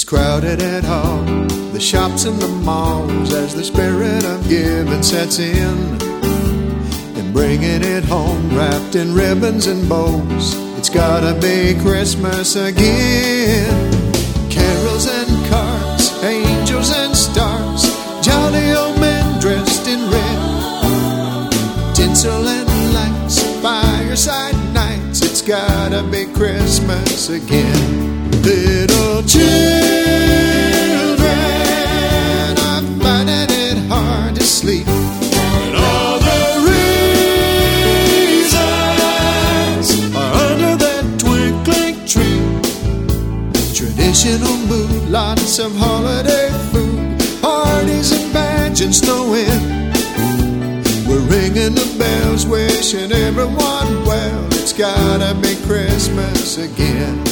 crowded at home, the shops and the malls, as the spirit of giving sets in. And bringing it home wrapped in ribbons and bows, it's gotta be Christmas again. Carols and cards, angels and stars, jolly old men dressed in red, tinsel and lights, fireside nights, it's gotta be Christmas again. Little children are finding it hard to sleep, and all the reasons are under that twinkling tree. Traditional mood, lots of holiday food, parties and pageants snowing. We're ringing the bells, wishing everyone well. It's gotta be Christmas again.